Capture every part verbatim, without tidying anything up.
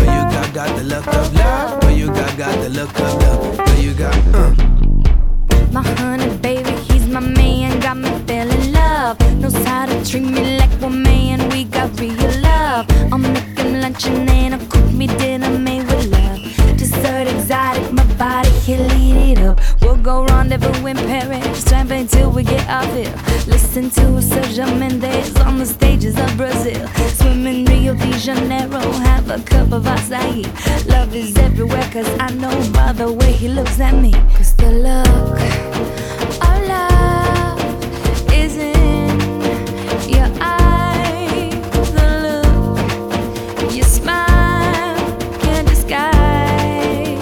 Girl, you got, got the look of love. Girl, you got, got the look of love. Girl, you got, uh. My honey baby, he's my man, got me feeling love. Knows how to treat me like one man, we got real love. I'll make him lunch and then I'll cook me dinner made with love. Dessert exotic, my body, he'll eat it up. We'll go rendezvous in Paris, tramping till we get off here. Listen to Sergio Mendes on the stages of Brazil. Swim in Rio de Janeiro, have a cup of acai. Love is everywhere cause I know by the way he looks at me. Cause the look of love is in your eyes. The look, your smile can't disguise.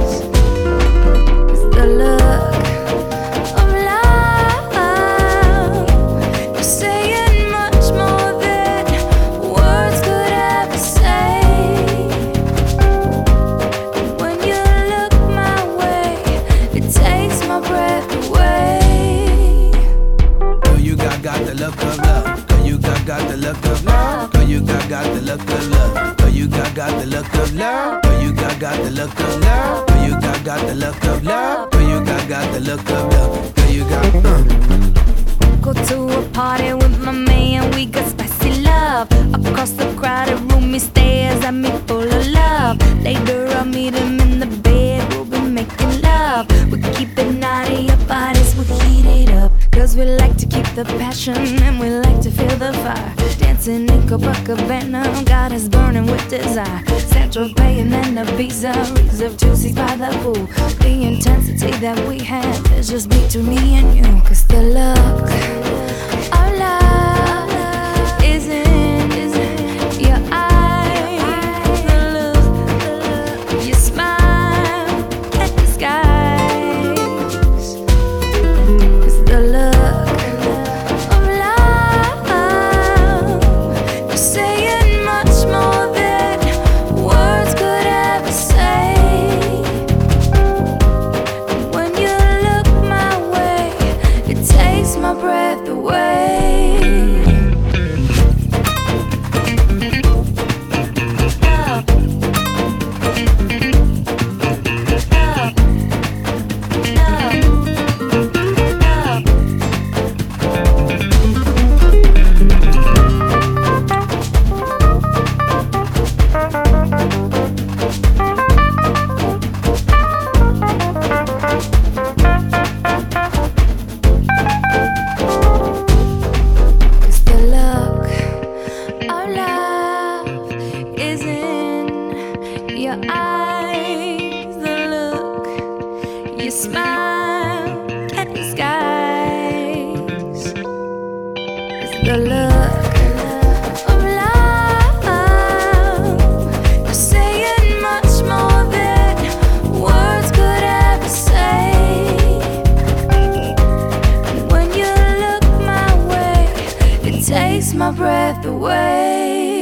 Cause the look of love, you're saying much more than words could ever say. When you look my way, it takes my breath away. Girl, you got, got the look of love. Girl, you got, got the look of love. Girl, you got, got the look of love. Girl, you got, got the look of love. Girl, you got, got the look of love. Girl, you got, got the look of love. Girl, you got, got the look of love. Girl, you got, uh. Go to a party with my man, we got spicy love. Across the crowded room, he stares at me full of love. Later I'll meet him in the bed, we'll be making love. We keep it naughty, our bodies will heat it up. Cause we like to keep the passion and we like to feel the fire. Dancing in Copacabana, got us burning with desire. Central Bay and then Ibiza, reserved two seats by the pool. The intensity that we have is just between me and you. Cause the look of love is in your eyes. The look, your smile can't disguise. Cause the look of love, you're saying much more than words could ever say. When you look my way, it takes my breath away. Love. Love. Love. Cause the look of love is in your eyes. The look, your smile can't disguise. It's the look of love, you're saying much more than words could ever say. When you look my way, it takes my breath away.